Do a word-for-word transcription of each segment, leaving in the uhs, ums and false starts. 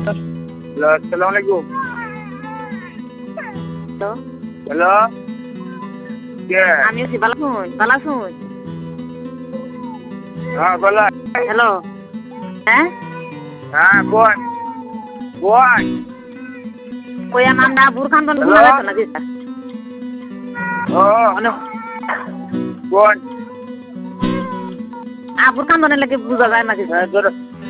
Hello আসসালামু আলাইকুম। Hello hello কে আমি আছি ভালো শুন ভালো শুন হ্যাঁ বলা হ্যালো হ্যাঁ হ্যাঁ কোন কোন কই আমরা বুরখান বন Hello? গুনা গেছ না দিতা ও হ্যালো কোন আ বুরখান বনে লাগে বুঝা যায় না দিতা হ্যাঁ ধরো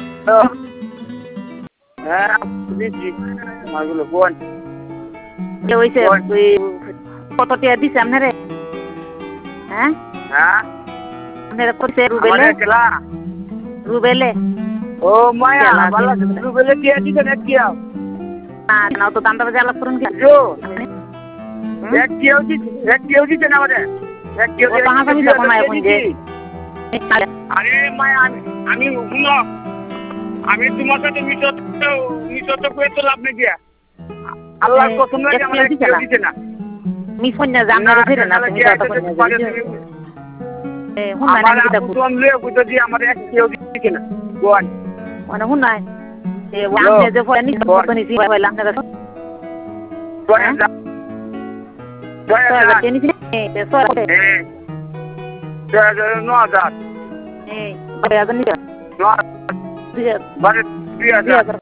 হ্যাঁ দিচ্ছি মাগুলো কোন কে হইছে কোন? তুই কত টিয়া দিছে আমনে হ্যাঁ হ্যাঁ আমনে করছে রুবেলে আমাদের খেলা রুবেলে ও মায়া খেলা ভালো দিছে। রুবেলে কি দিছে না কি আও না না তো দামটা বাজে আলাপ করুন কি জো এক কিও দিছে এক কিও দিছে না আমাদের এক কিও ও বাহা আমি দেখো না এখন যে আরে মায়া আমি আমি শুনো আমি তোমার সাথে মিশত মিশত করে তো লাভ নেই গিয়া আল্লাহ এই, কসম লাগে এক আমার কিও এক দিছে কিও না? দিছে না মি ফোন জানা ফিরে না তুমি কথা কোন এ হুন না আমার নাকি আপু তো আমলে বুঝতে দি আমার এক কেউ দিকে না গোয়ান মানে হুন নাই এ ওয়ান যে ফোন নি তো নি সি হইলা না তো গোয়ান যা গোয়ান তো যা কে নি এ তো eh যা যা নো আজাদ এ বারে আদনি নো দিয়া বারে দুই হাজার